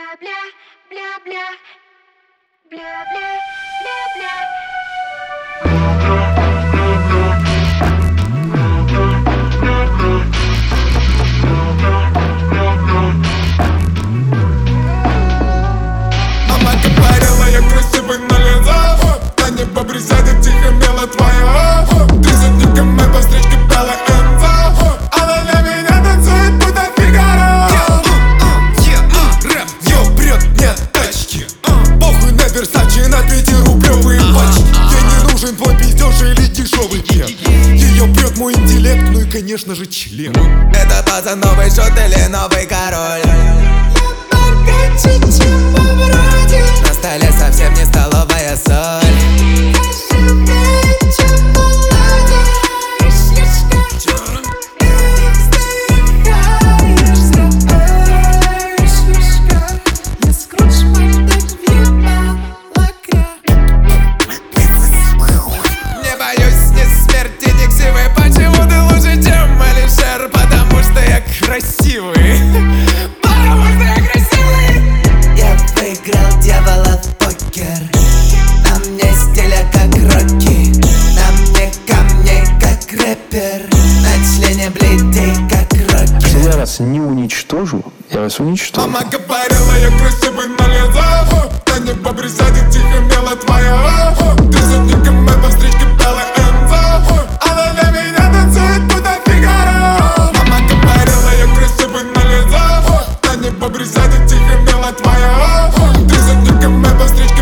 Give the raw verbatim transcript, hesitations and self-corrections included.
Бля-бля, бля-бля, бля-бля, бля-бля. Мама говорила, я красивый на лицо, на небо присядет тихо мило твоя. Ты за ником по встречке белая Энзо, она для меня танцует, будто Фигаро. Рэп, ее прет, нет тачки. Похуй на Версаче, на пятирублевые пачки. Ей не нужен твой пиздеж или дешевый пьет. Ее прет мой интеллект, ну и конечно же член. Это пацан новый шот или новый король? На столе совсем не столовая соль. Не боюсь ни смерти, ни ксивы. Почему ты лучше, чем Алишер? Потому что я красивый. Потому что я красивый. Я выиграл дьявола в покер. На мне стиля как Рокки, на мне камней как рэпер, на члене бледей как Рокки. Если я вас не уничтожу, я вас уничтожу. Мама говорила, я красивый на лицо, на небо присядет тихо мило твоя. Ты за ником по встречке белая Энзо, она для меня танцует, будто Фигаро. Мама говорила, я красивый на лицо, на небо присядет тихо мило твоя. Ты за ником по встречке